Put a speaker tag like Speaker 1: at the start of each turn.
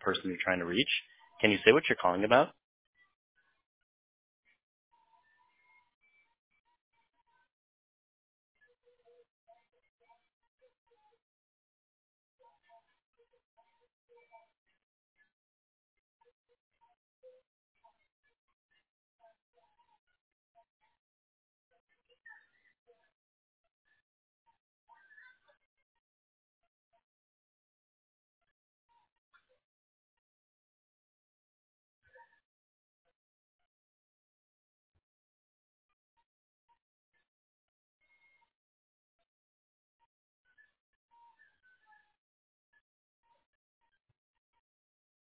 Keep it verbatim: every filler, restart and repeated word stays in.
Speaker 1: person you're trying to reach. Can you say what you're calling about?